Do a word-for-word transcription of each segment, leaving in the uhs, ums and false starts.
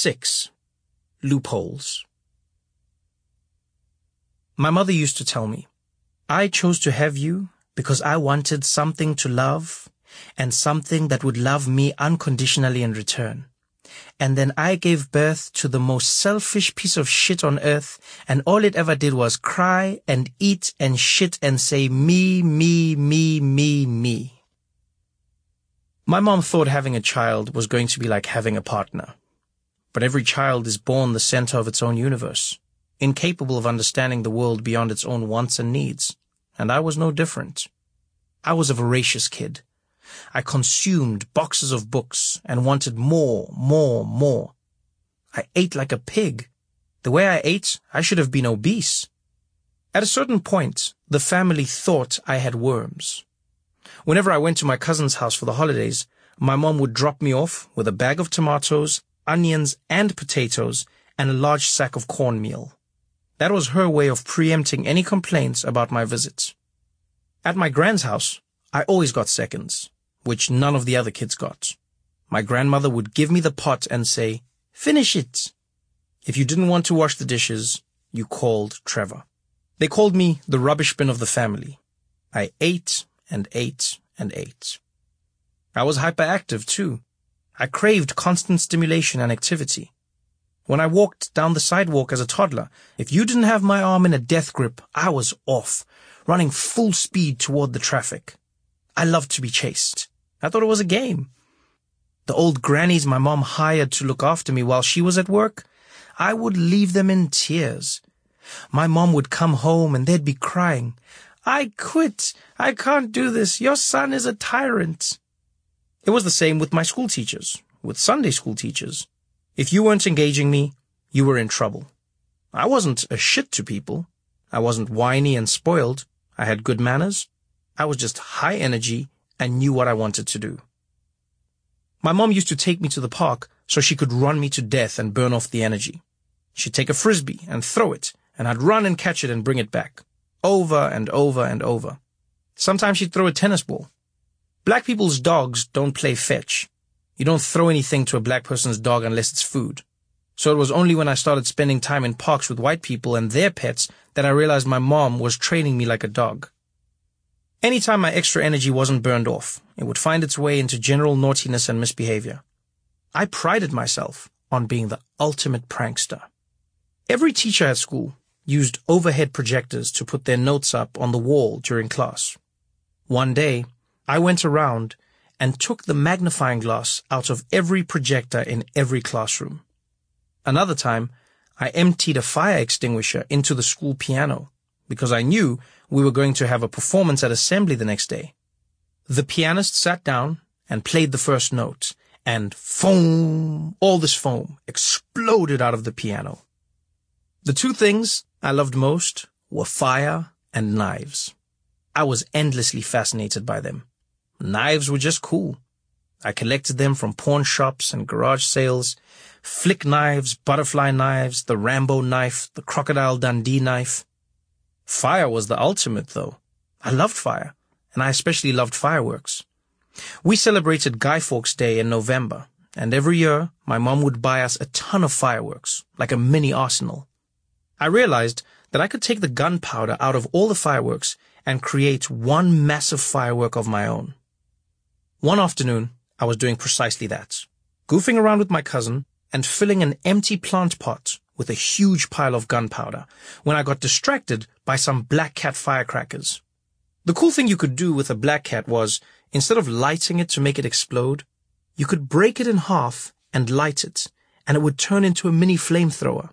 Six. Loopholes. My mother used to tell me, I chose to have you because I wanted something to love and something that would love me unconditionally in return. And then I gave birth to the most selfish piece of shit on earth, and all it ever did was cry and eat and shit and say me, me, me, me, me. My mom thought having a child was going to be like having a partner. But every child is born the center of its own universe, incapable of understanding the world beyond its own wants and needs. And I was no different. I was a voracious kid. I consumed boxes of books and wanted more, more, more. I ate like a pig. The way I ate, I should have been obese. At a certain point, the family thought I had worms. Whenever I went to my cousin's house for the holidays, my mom would drop me off with a bag of tomatoes, onions, and potatoes, and a large sack of cornmeal. That was her way of preempting any complaints about my visits. At my grand's house, I always got seconds, which none of the other kids got. My grandmother would give me the pot and say, "Finish it." If you didn't want to wash the dishes, you called Trevor. They called me the rubbish bin of the family. I ate and ate and ate. I was hyperactive too. I craved constant stimulation and activity. When I walked down the sidewalk as a toddler, if you didn't have my arm in a death grip, I was off, running full speed toward the traffic. I loved to be chased. I thought it was a game. The old grannies my mom hired to look after me while she was at work, I would leave them in tears. My mom would come home and they'd be crying, "I quit. I can't do this. Your son is a tyrant." It was the same with my school teachers, with Sunday school teachers. If you weren't engaging me, you were in trouble. I wasn't a shit to people. I wasn't whiny and spoiled. I had good manners. I was just high energy and knew what I wanted to do. My mom used to take me to the park so she could run me to death and burn off the energy. She'd take a frisbee and throw it, and I'd run and catch it and bring it back, over and over and over. Sometimes she'd throw a tennis ball. Black people's dogs don't play fetch. You don't throw anything to a black person's dog unless it's food. So it was only when I started spending time in parks with white people and their pets that I realized my mom was training me like a dog. Anytime my extra energy wasn't burned off, it would find its way into general naughtiness and misbehavior. I prided myself on being the ultimate prankster. Every teacher at school used overhead projectors to put their notes up on the wall during class. One day, I went around and took the magnifying glass out of every projector in every classroom. Another time, I emptied a fire extinguisher into the school piano because I knew we were going to have a performance at assembly the next day. The pianist sat down and played the first note, and foam, all this foam, exploded out of the piano. The two things I loved most were fire and knives. I was endlessly fascinated by them. Knives were just cool. I collected them from pawn shops and garage sales. Flick knives, butterfly knives, the Rambo knife, the Crocodile Dundee knife. Fire was the ultimate, though. I loved fire, and I especially loved fireworks. We celebrated Guy Fawkes Day in November, and every year my mom would buy us a ton of fireworks, like a mini arsenal. I realized that I could take the gunpowder out of all the fireworks and create one massive firework of my own. One afternoon, I was doing precisely that, goofing around with my cousin and filling an empty plant pot with a huge pile of gunpowder when I got distracted by some black cat firecrackers. The cool thing you could do with a black cat was, instead of lighting it to make it explode, you could break it in half and light it, and it would turn into a mini flamethrower.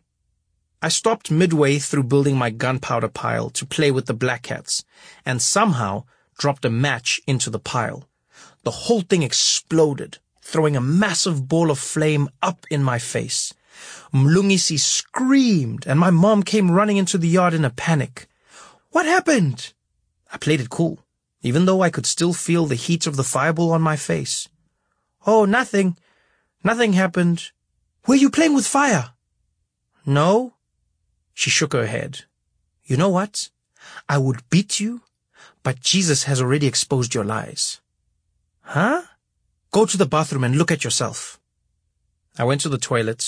I stopped midway through building my gunpowder pile to play with the black cats, and somehow dropped a match into the pile. The whole thing exploded, throwing a massive ball of flame up in my face. Mlungisi screamed, and my mom came running into the yard in a panic. "What happened?" I played it cool, even though I could still feel the heat of the fireball on my face. "Oh, nothing. Nothing happened. Were you playing with fire?" "No." She shook her head. "You know what? I would beat you, but Jesus has already exposed your lies." "Huh?" "Go to the bathroom and look at yourself." I went to the toilet,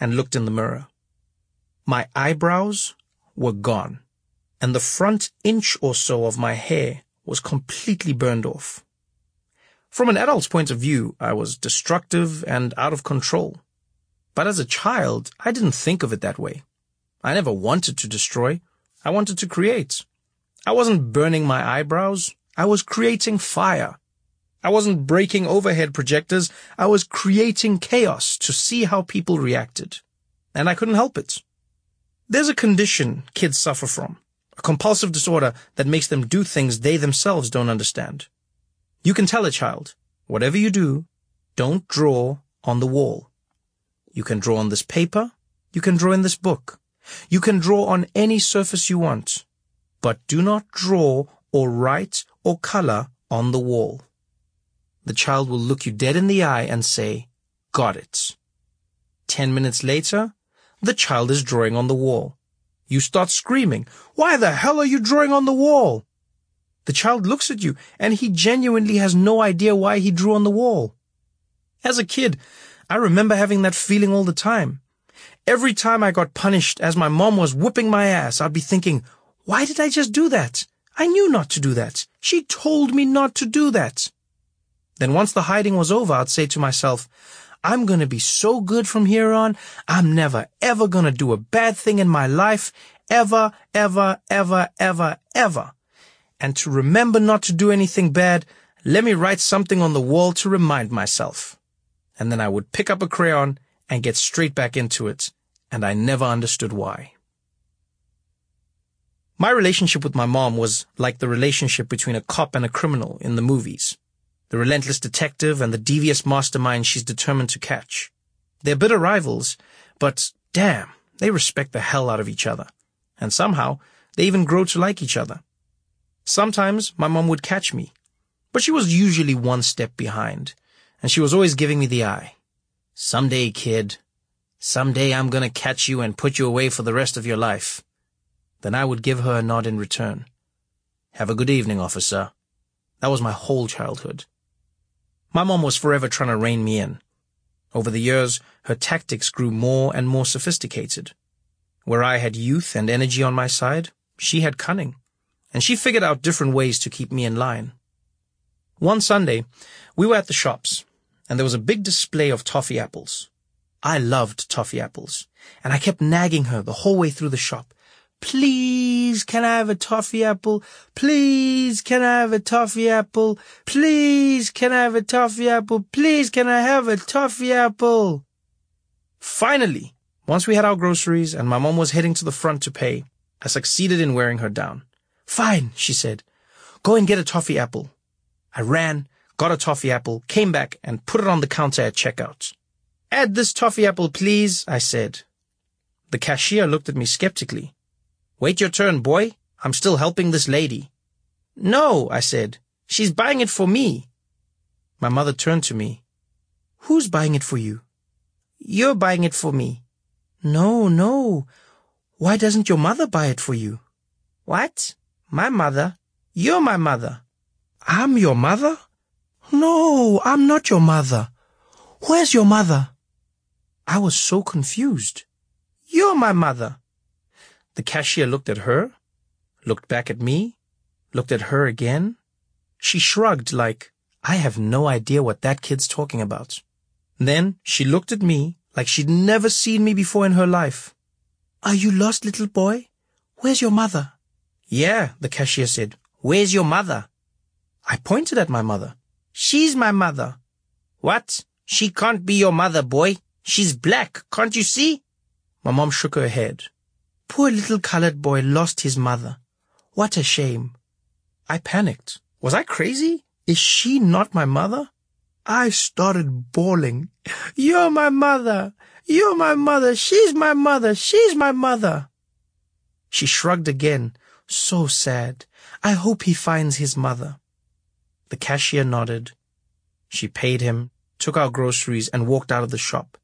and looked in the mirror. My eyebrows were gone, and the front inch or so of my hair was completely burned off. From an adult's point of view, I was destructive and out of control. But as a child, I didn't think of it that way. I never wanted to destroy. I wanted to create. I wasn't burning my eyebrows. I was creating fire. I wasn't breaking overhead projectors. I was creating chaos to see how people reacted. And I couldn't help it. There's a condition kids suffer from, a compulsive disorder that makes them do things they themselves don't understand. You can tell a child, whatever you do, don't draw on the wall. You can draw on this paper. You can draw in this book. You can draw on any surface you want, but do not draw or write or color on the wall. The child will look you dead in the eye and say, "Got it." Ten minutes later, the child is drawing on the wall. You start screaming, "Why the hell are you drawing on the wall?" The child looks at you, and he genuinely has no idea why he drew on the wall. As a kid, I remember having that feeling all the time. Every time I got punished as my mom was whipping my ass, I'd be thinking, why did I just do that? I knew not to do that. She told me not to do that. Then once the hiding was over, I'd say to myself, I'm going to be so good from here on. I'm never, ever going to do a bad thing in my life. Ever, ever, ever, ever, ever. And to remember not to do anything bad, let me write something on the wall to remind myself. And then I would pick up a crayon and get straight back into it, and I never understood why. My relationship with my mom was like the relationship between a cop and a criminal in the movies. The relentless detective and the devious mastermind she's determined to catch. They're bitter rivals, but damn, they respect the hell out of each other. And somehow, they even grow to like each other. Sometimes my mom would catch me, but she was usually one step behind, and she was always giving me the eye. Someday, kid, someday I'm gonna catch you and put you away for the rest of your life. Then I would give her a nod in return. Have a good evening, officer. That was my whole childhood. My mom was forever trying to rein me in. Over the years, her tactics grew more and more sophisticated. Where I had youth and energy on my side, she had cunning, and she figured out different ways to keep me in line. One Sunday, we were at the shops, and there was a big display of toffee apples. I loved toffee apples, and I kept nagging her the whole way through the shop. Please, can I have a toffee apple? Please, can I have a toffee apple? Please, can I have a toffee apple? Please, can I have a toffee apple? Finally, once we had our groceries and my mom was heading to the front to pay, I succeeded in wearing her down. Fine, she said. Go and get a toffee apple. I ran, got a toffee apple, came back, and put it on the counter at checkout. Add this toffee apple, please, I said. The cashier looked at me skeptically. Wait your turn, boy. I'm still helping this lady. No, I said. She's buying it for me. My mother turned to me. Who's buying it for you? You're buying it for me. No, no. Why doesn't your mother buy it for you? What? My mother? You're my mother. I'm your mother? No, I'm not your mother. Where's your mother? I was so confused. You're my mother. The cashier looked at her, looked back at me, looked at her again. She shrugged like, I have no idea what that kid's talking about. Then she looked at me like she'd never seen me before in her life. Are you lost, little boy? Where's your mother? Yeah, the cashier said. Where's your mother? I pointed at my mother. She's my mother. What? She can't be your mother, boy. She's black, can't you see? My mom shook her head. Poor little colored boy lost his mother. What a shame. I panicked. Was I crazy? Is she not my mother? I started bawling. You're my mother. You're my mother. She's my mother. She's my mother. She shrugged again. So sad. I hope he finds his mother. The cashier nodded. She paid him, took our groceries, and walked out of the shop.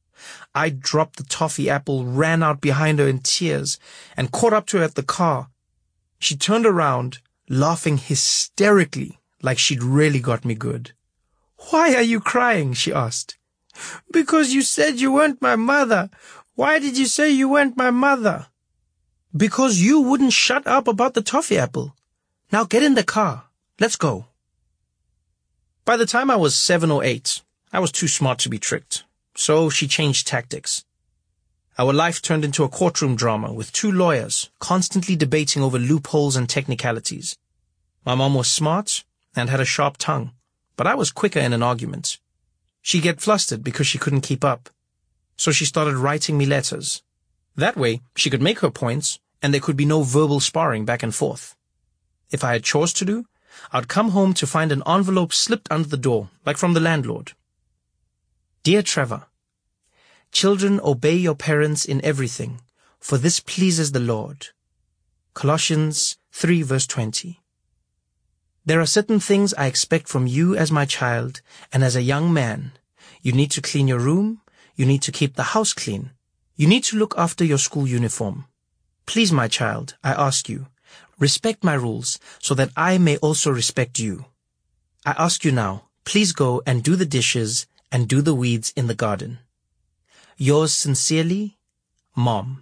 I dropped the toffee apple, ran out behind her in tears, and caught up to her at the car. She turned around, laughing hysterically, like she'd really got me good. Why are you crying? She asked. Because you said you weren't my mother. Why did you say you weren't my mother? Because you wouldn't shut up about the toffee apple. Now get in the car. Let's go. By the time I was seven or eight, I was too smart to be tricked. So she changed tactics. Our life turned into a courtroom drama with two lawyers constantly debating over loopholes and technicalities. My mom was smart and had a sharp tongue, but I was quicker in an argument. She'd get flustered because she couldn't keep up. So she started writing me letters. That way, she could make her points, and there could be no verbal sparring back and forth. If I had chores to do, I'd come home to find an envelope slipped under the door, like from the landlord. Dear Trevor, children, obey your parents in everything, for this pleases the Lord. Colossians three verse twenty. There are certain things I expect from you as my child, and as a young man. You need to clean your room. You need to keep the house clean. You need to look after your school uniform. Please, my child, I ask you, respect my rules so that I may also respect you. I ask you now, please go and do the dishes and do the weeds in the garden. Yours sincerely, Mom.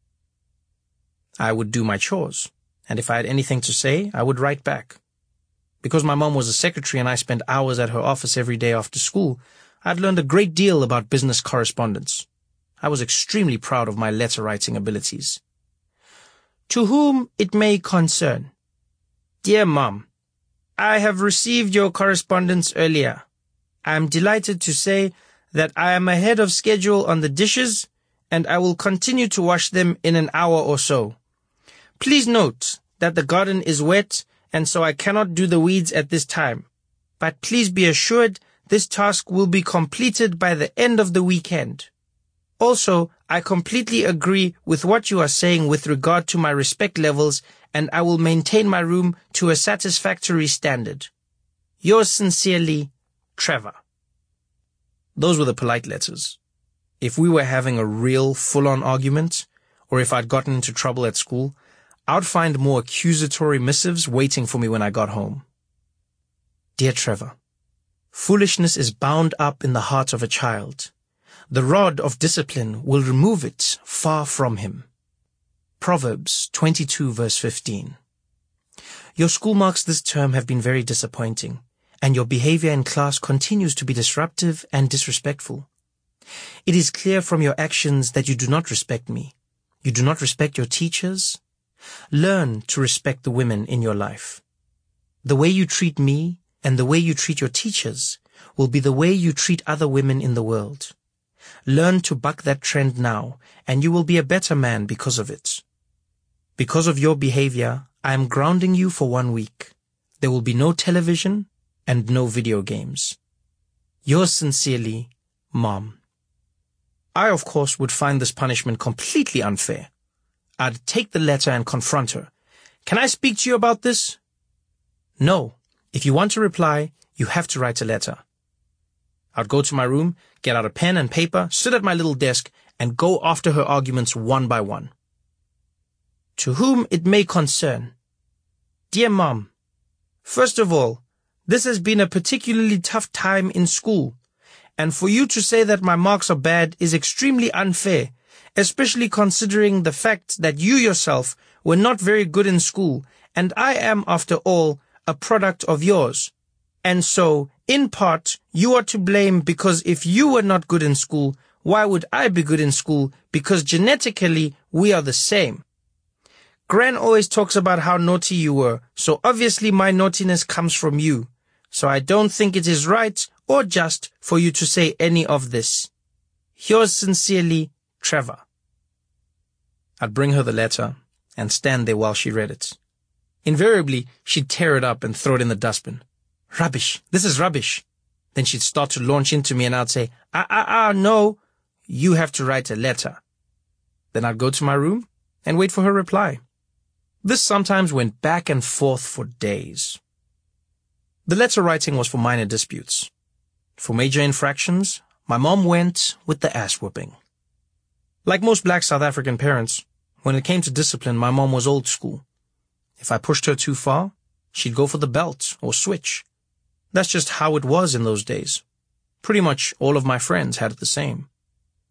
I would do my chores, and if I had anything to say, I would write back. Because my mom was a secretary and I spent hours at her office every day after school, I'd learned a great deal about business correspondence. I was extremely proud of my letter-writing abilities. To whom it may concern. Dear Mom, I have received your correspondence earlier. I am delighted to say that I am ahead of schedule on the dishes, and I will continue to wash them in an hour or so. Please note that the garden is wet, and so I cannot do the weeds at this time. But please be assured this task will be completed by the end of the weekend. Also, I completely agree with what you are saying with regard to my respect levels, and I will maintain my room to a satisfactory standard. Yours sincerely, Trevor. Those were the polite letters. If we were having a real full-on argument, or if I'd gotten into trouble at school, I'd find more accusatory missives waiting for me when I got home. Dear Trevor, foolishness is bound up in the heart of a child. The rod of discipline will remove it far from him. Proverbs twenty-two verse fifteen. Your school marks this term have been very disappointing, and your behavior in class continues to be disruptive and disrespectful. It is clear from your actions that you do not respect me. You do not respect your teachers. Learn to respect the women in your life. The way you treat me and the way you treat your teachers will be the way you treat other women in the world. Learn to buck that trend now, and you will be a better man because of it. Because of your behavior, I am grounding you for one week. There will be no television and no video games. Yours sincerely, Mom. I, of course, would find this punishment completely unfair. I'd take the letter and confront her. Can I speak to you about this? No. If you want to reply, you have to write a letter. I'd go to my room, get out a pen and paper, sit at my little desk, and go after her arguments one by one. To whom it may concern. Dear Mom, first of all, this has been a particularly tough time in school, and for you to say that my marks are bad is extremely unfair, especially considering the fact that you yourself were not very good in school, and I am, after all, a product of yours. And so, in part, you are to blame because if you were not good in school, why would I be good in school? Because genetically, we are the same. Gran always talks about how naughty you were, so obviously my naughtiness comes from you. So I don't think it is right or just for you to say any of this. Yours sincerely, Trevor. I'd bring her the letter and stand there while she read it. Invariably, she'd tear it up and throw it in the dustbin. Rubbish. This is rubbish. Then she'd start to launch into me and I'd say, ah, ah, ah, no, you have to write a letter. Then I'd go to my room and wait for her reply. This sometimes went back and forth for days. The letter writing was for minor disputes. For major infractions, my mom went with the ass whooping. Like most black South African parents, when it came to discipline, my mom was old school. If I pushed her too far, she'd go for the belt or switch. That's just how it was in those days. Pretty much all of my friends had it the same.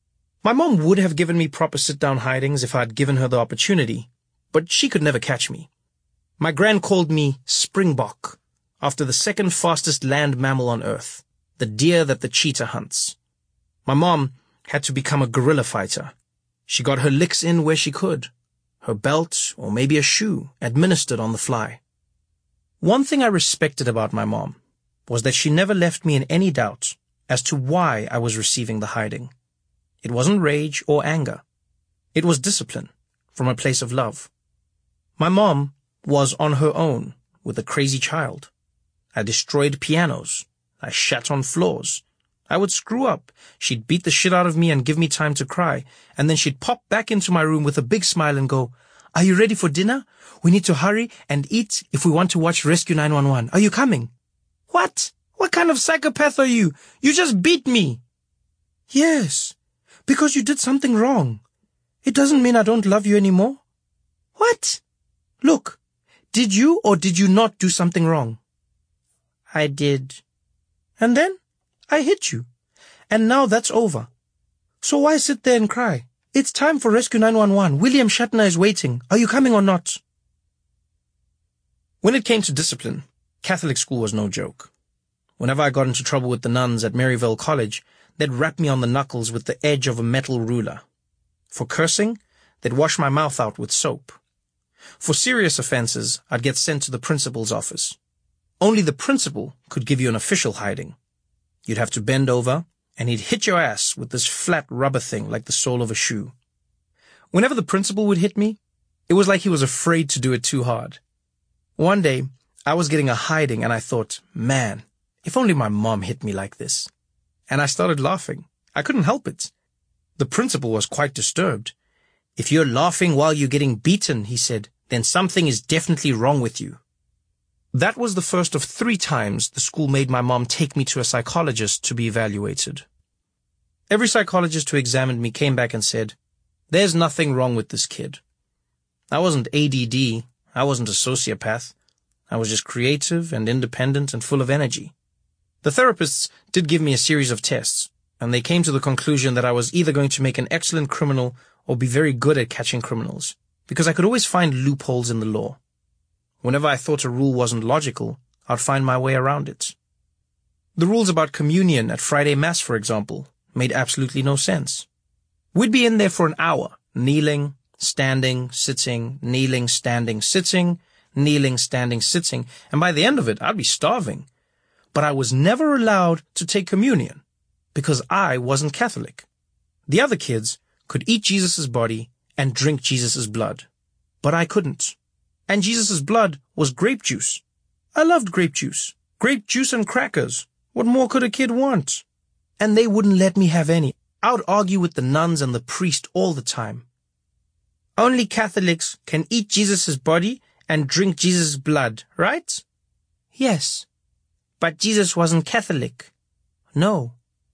My mom would have given me proper sit-down hidings if I had given her the opportunity, but she could never catch me. My gran called me Springbok, after the second fastest land mammal on Earth, the deer that the cheetah hunts. My mom had to become a guerrilla fighter. She got her licks in where she could, her belt or maybe a shoe administered on the fly. One thing I respected about my mom was that she never left me in any doubt as to why I was receiving the hiding. It wasn't rage or anger. It was discipline from a place of love. My mom was on her own with a crazy child. I destroyed pianos. I shat on floors. I would screw up. She'd beat the shit out of me and give me time to cry. And then she'd pop back into my room with a big smile and go, "Are you ready for dinner? We need to hurry and eat if we want to watch Rescue nine one one. Are you coming?" "What? What kind of psychopath are you? You just beat me." "Yes, because you did something wrong. It doesn't mean I don't love you anymore." "What?" "Look, did you or did you not do something wrong?" "I did." "And then? I hit you. And now that's over. So why sit there and cry? It's time for Rescue nine one one. William Shatner is waiting. Are you coming or not?" When it came to discipline, Catholic school was no joke. Whenever I got into trouble with the nuns at Maryvale College, they'd rap me on the knuckles with the edge of a metal ruler. For cursing, they'd wash my mouth out with soap. For serious offenses, I'd get sent to the principal's office. Only the principal could give you an official hiding. You'd have to bend over, and he'd hit your ass with this flat rubber thing like the sole of a shoe. Whenever the principal would hit me, it was like he was afraid to do it too hard. One day, I was getting a hiding, and I thought, man, if only my mom hit me like this. And I started laughing. I couldn't help it. The principal was quite disturbed. "If you're laughing while you're getting beaten," he said, "then something is definitely wrong with you." That was the first of three times the school made my mom take me to a psychologist to be evaluated. Every psychologist who examined me came back and said, "There's nothing wrong with this kid." I wasn't A D D. I wasn't a sociopath. I was just creative and independent and full of energy. The therapists did give me a series of tests, and they came to the conclusion that I was either going to make an excellent criminal or be very good at catching criminals, because I could always find loopholes in the law. Whenever I thought a rule wasn't logical, I'd find my way around it. The rules about communion at Friday Mass, for example, made absolutely no sense. We'd be in there for an hour, kneeling, standing, sitting, kneeling, standing, sitting, kneeling, standing, sitting, and by the end of it, I'd be starving. But I was never allowed to take communion, because I wasn't Catholic. The other kids could eat Jesus' body and drink Jesus' blood, but I couldn't. And Jesus' blood was grape juice. I loved grape juice. Grape juice and crackers. What more could a kid want? And they wouldn't let me have any. I would argue with the nuns and the priest all the time. "Only Catholics can eat Jesus' body and drink Jesus' blood, right?" "Yes." "But Jesus wasn't Catholic." "No."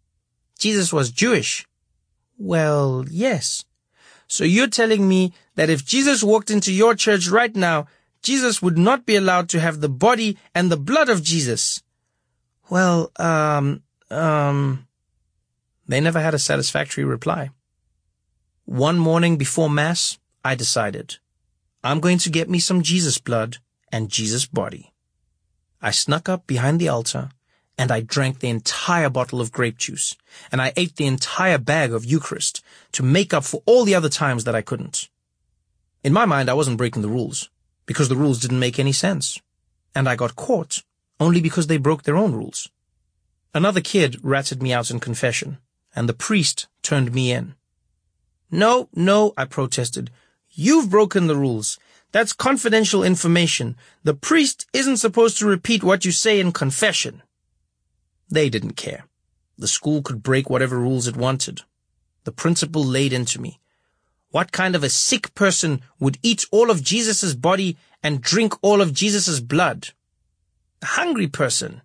"Jesus was Jewish." "Well, yes." "So you're telling me that if Jesus walked into your church right now, Jesus would not be allowed to have the body and the blood of Jesus?" "Well, um, um... They never had a satisfactory reply. One morning before Mass, I decided, I'm going to get me some Jesus blood and Jesus body. I snuck up behind the altar, and I drank the entire bottle of grape juice, and I ate the entire bag of Eucharist to make up for all the other times that I couldn't. In my mind, I wasn't breaking the rules, because the rules didn't make any sense, and I got caught only because they broke their own rules. Another kid ratted me out in confession, and the priest turned me in. "No, no," I protested. "You've broken the rules. That's confidential information. The priest isn't supposed to repeat what you say in confession." They didn't care. The school could break whatever rules it wanted. The principal laid into me. What kind of a sick person would eat all of Jesus' body and drink all of Jesus' blood? A hungry person.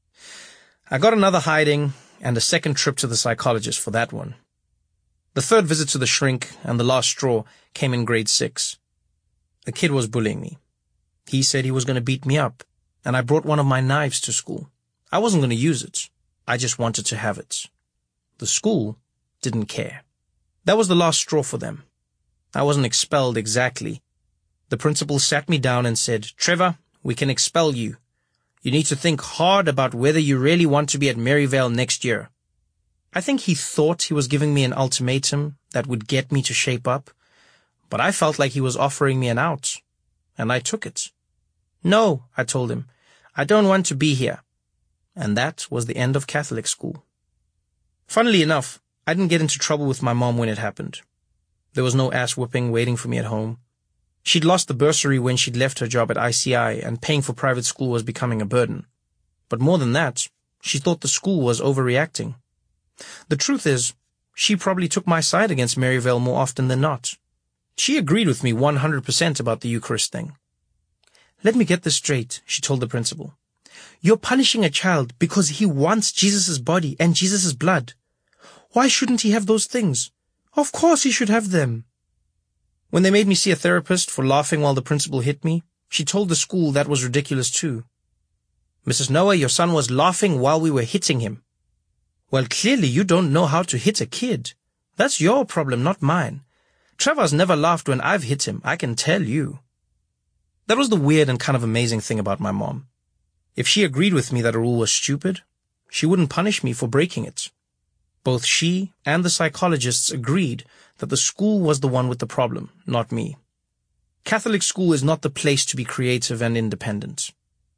I got another hiding and a second trip to the psychologist for that one. The third visit to the shrink and the last straw came in grade six. A kid was bullying me. He said he was going to beat me up, and I brought one of my knives to school. I wasn't going to use it. I just wanted to have it. The school didn't care. That was the last straw for them. I wasn't expelled exactly. The principal sat me down and said, "Trevor, we can expel you. You need to think hard about whether you really want to be at Maryvale next year." I think he thought he was giving me an ultimatum that would get me to shape up, but I felt like he was offering me an out, and I took it. "No," I told him, "I don't want to be here." And that was the end of Catholic school. Funnily enough, I didn't get into trouble with my mom when it happened. There was no ass-whooping waiting for me at home. She'd lost the bursary when she'd left her job at I C I, and paying for private school was becoming a burden. But more than that, she thought the school was overreacting. The truth is, she probably took my side against Maryvale more often than not. She agreed with me one hundred percent about the Eucharist thing. "Let me get this straight," she told the principal. "You're punishing a child because he wants Jesus' body and Jesus' blood. Why shouldn't he have those things? Of course he should have them." When they made me see a therapist for laughing while the principal hit me, she told the school that was ridiculous too. "Missus Noah, your son was laughing while we were hitting him." "Well, clearly you don't know how to hit a kid. That's your problem, not mine. Trevor's never laughed when I've hit him, I can tell you." That was the weird and kind of amazing thing about my mom. If she agreed with me that a rule was stupid, she wouldn't punish me for breaking it. Both she and the psychologists agreed that the school was the one with the problem, not me. Catholic school is not the place to be creative and independent.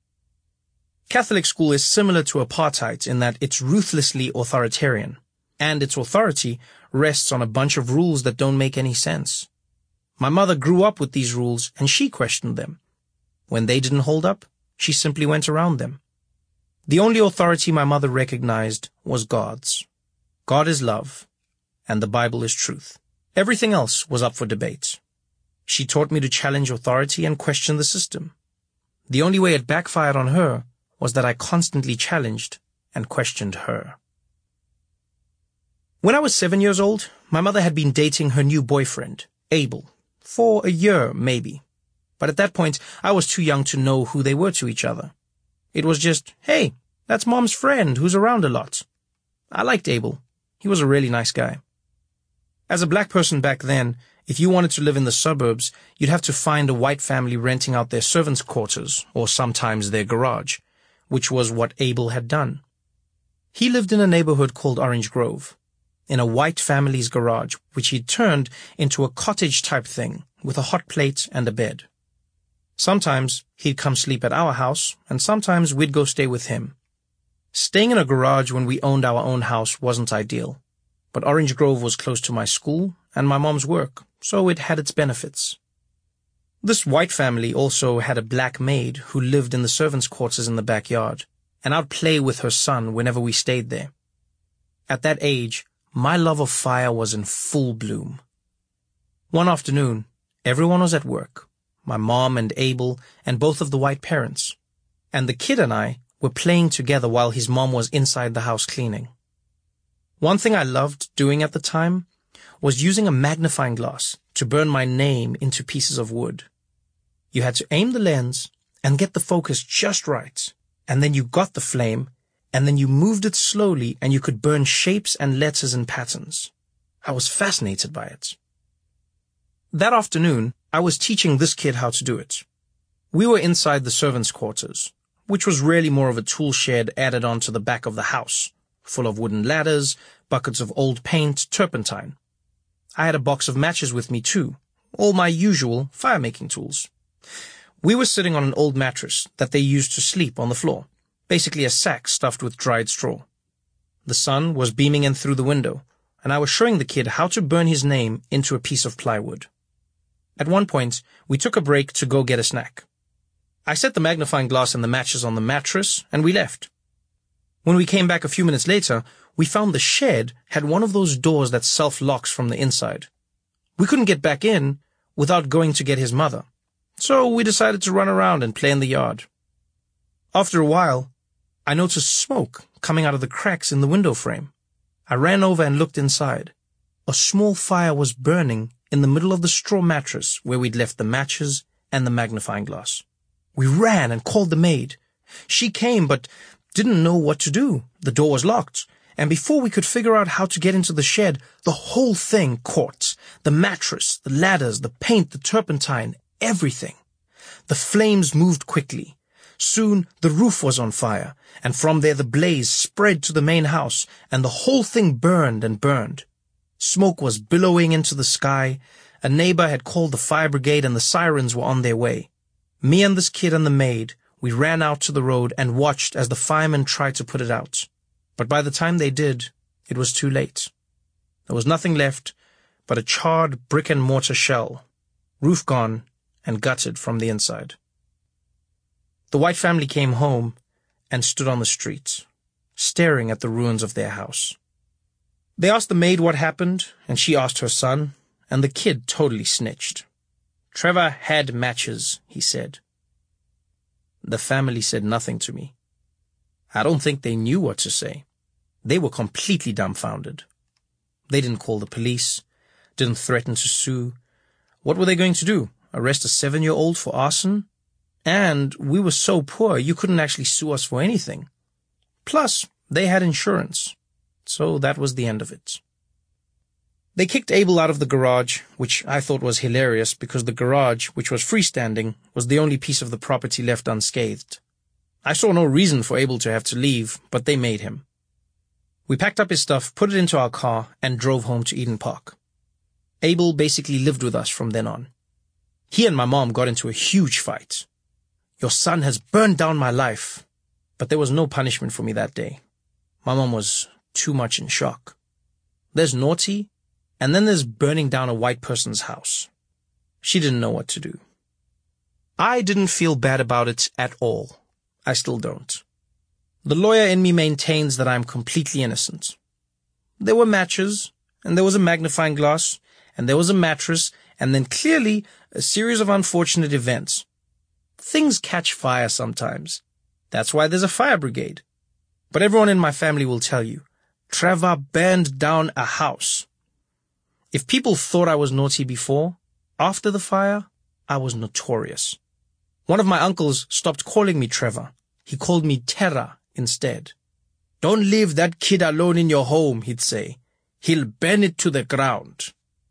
Catholic school is similar to apartheid in that it's ruthlessly authoritarian, and its authority rests on a bunch of rules that don't make any sense. My mother grew up with these rules, and she questioned them. When they didn't hold up, she simply went around them. The only authority my mother recognized was God's. God is love, and the Bible is truth. Everything else was up for debate. She taught me to challenge authority and question the system. The only way it backfired on her was that I constantly challenged and questioned her. When I was seven years old, my mother had been dating her new boyfriend, Abel, for a year maybe. But at that point, I was too young to know who they were to each other. It was just, "Hey, that's Mom's friend who's around a lot." I liked Abel. He was a really nice guy. As a black person back then, if you wanted to live in the suburbs, you'd have to find a white family renting out their servants' quarters, or sometimes their garage, which was what Abel had done. He lived in a neighborhood called Orange Grove, in a white family's garage, which he'd turned into a cottage-type thing with a hot plate and a bed. Sometimes he'd come sleep at our house, and sometimes we'd go stay with him. Staying in a garage when we owned our own house wasn't ideal, but Orange Grove was close to my school and my mom's work, so it had its benefits. This white family also had a black maid who lived in the servants' quarters in the backyard, and I'd play with her son whenever we stayed there. At that age, my love of fire was in full bloom. One afternoon, everyone was at work, my mom and Abel and both of the white parents, and the kid and I were playing together while his mom was inside the house cleaning. One thing I loved doing at the time was using a magnifying glass to burn my name into pieces of wood. You had to aim the lens and get the focus just right, and then you got the flame, and then you moved it slowly and you could burn shapes and letters and patterns. I was fascinated by it. That afternoon, I was teaching this kid how to do it. We were inside the servants' quarters, which was really more of a tool shed added onto the back of the house, full of wooden ladders, buckets of old paint, turpentine. I had a box of matches with me too, all my usual fire-making tools. We were sitting on an old mattress that they used to sleep on the floor, basically a sack stuffed with dried straw. The sun was beaming in through the window, and I was showing the kid how to burn his name into a piece of plywood. At one point, we took a break to go get a snack. I set the magnifying glass and the matches on the mattress, and we left. When we came back a few minutes later, we found the shed had one of those doors that self-locks from the inside. We couldn't get back in without going to get his mother, so we decided to run around and play in the yard. After a while, I noticed smoke coming out of the cracks in the window frame. I ran over and looked inside. A small fire was burning in the middle of the straw mattress where we'd left the matches and the magnifying glass. We ran and called the maid. She came, but didn't know what to do. The door was locked, and before we could figure out how to get into the shed, the whole thing caught. The mattress, the ladders, the paint, the turpentine, everything. The flames moved quickly. Soon the roof was on fire, and from there the blaze spread to the main house, and the whole thing burned and burned. Smoke was billowing into the sky. A neighbor had called the fire brigade, and the sirens were on their way. Me and this kid and the maid, we ran out to the road and watched as the firemen tried to put it out. But by the time they did, it was too late. There was nothing left but a charred brick-and-mortar shell, roof gone and gutted from the inside. The White family came home and stood on the street, staring at the ruins of their house. They asked the maid what happened, and she asked her son, and the kid totally snitched. Trevor had matches, he said. The family said nothing to me. I don't think they knew what to say. They were completely dumbfounded. They didn't call the police, didn't threaten to sue. What were they going to do? Arrest a seven-year-old for arson? And we were so poor you couldn't actually sue us for anything. Plus, they had insurance. So that was the end of it. They kicked Abel out of the garage, which I thought was hilarious because the garage, which was freestanding, was the only piece of the property left unscathed. I saw no reason for Abel to have to leave, but they made him. We packed up his stuff, put it into our car, and drove home to Eden Park. Abel basically lived with us from then on. He and my mom got into a huge fight. Your son has burned down my life. But there was no punishment for me that day. My mom was too much in shock. There's naughty, and then there's burning down a white person's house. She didn't know what to do. I didn't feel bad about it at all. I still don't. The lawyer in me maintains that I'm completely innocent. There were matches, and there was a magnifying glass, and there was a mattress, and then clearly a series of unfortunate events. Things catch fire sometimes. That's why there's a fire brigade. But everyone in my family will tell you, Trevor burned down a house. If people thought I was naughty before, after the fire, I was notorious. One of my uncles stopped calling me Trevor. He called me Terra instead. Don't leave that kid alone in your home, he'd say. He'll burn it to the ground.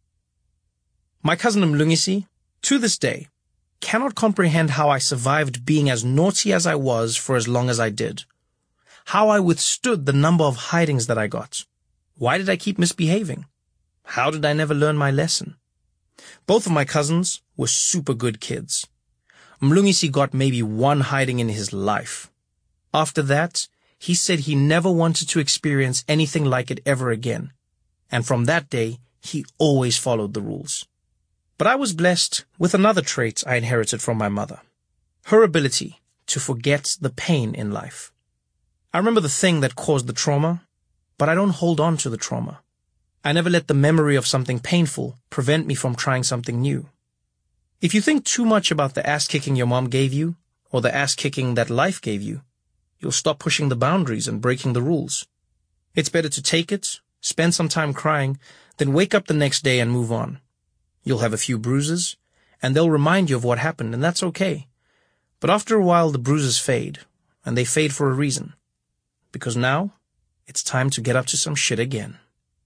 My cousin Mlungisi, to this day, cannot comprehend how I survived being as naughty as I was for as long as I did. How I withstood the number of hidings that I got. Why did I keep misbehaving? How did I never learn my lesson? Both of my cousins were super good kids. Mlungisi got maybe one hiding in his life. After that, he said he never wanted to experience anything like it ever again. And from that day, he always followed the rules. But I was blessed with another trait I inherited from my mother. Her ability to forget the pain in life. I remember the thing that caused the trauma, but I don't hold on to the trauma. I never let the memory of something painful prevent me from trying something new. If you think too much about the ass-kicking your mom gave you, or the ass-kicking that life gave you, you'll stop pushing the boundaries and breaking the rules. It's better to take it, spend some time crying, then wake up the next day and move on. You'll have a few bruises, and they'll remind you of what happened, and that's okay. But after a while, the bruises fade, and they fade for a reason. Because now, it's time to get up to some shit again.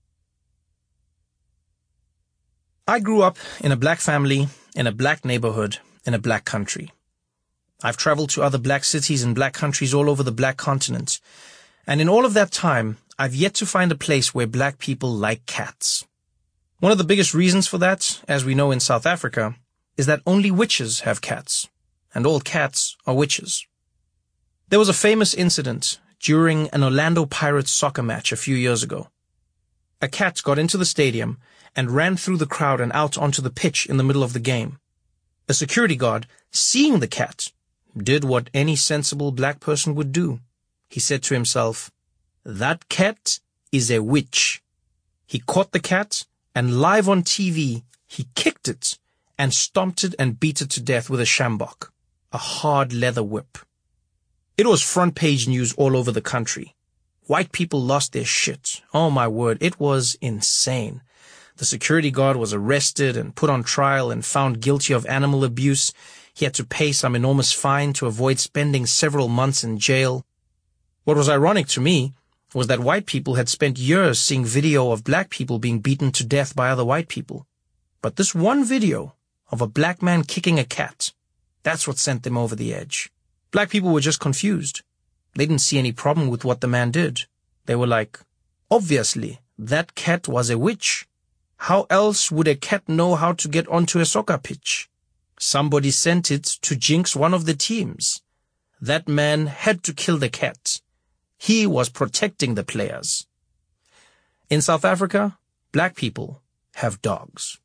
I grew up in a black family, in a black neighborhood, in a black country. I've traveled to other black cities and black countries all over the black continent, and in all of that time, I've yet to find a place where black people like cats. One of the biggest reasons for that, as we know in South Africa, is that only witches have cats, and all cats are witches. There was a famous incident during an Orlando Pirates soccer match a few years ago. A cat got into the stadium and ran through the crowd and out onto the pitch in the middle of the game. A security guard, seeing the cat, did what any sensible black person would do. He said to himself, "That cat is a witch." He caught the cat, and live on T V, he kicked it and stomped it and beat it to death with a sjambok, a hard leather whip. It was front page news all over the country. White people lost their shit. Oh my word, it was insane. The security guard was arrested and put on trial and found guilty of animal abuse. He had to pay some enormous fine to avoid spending several months in jail. What was ironic to me was that white people had spent years seeing video of black people being beaten to death by other white people. But this one video of a black man kicking a cat, that's what sent them over the edge. Black people were just confused. They didn't see any problem with what the man did. They were like, obviously, that cat was a witch. How else would a cat know how to get onto a soccer pitch? Somebody sent it to jinx one of the teams. That man had to kill the cat. He was protecting the players. In South Africa, black people have dogs.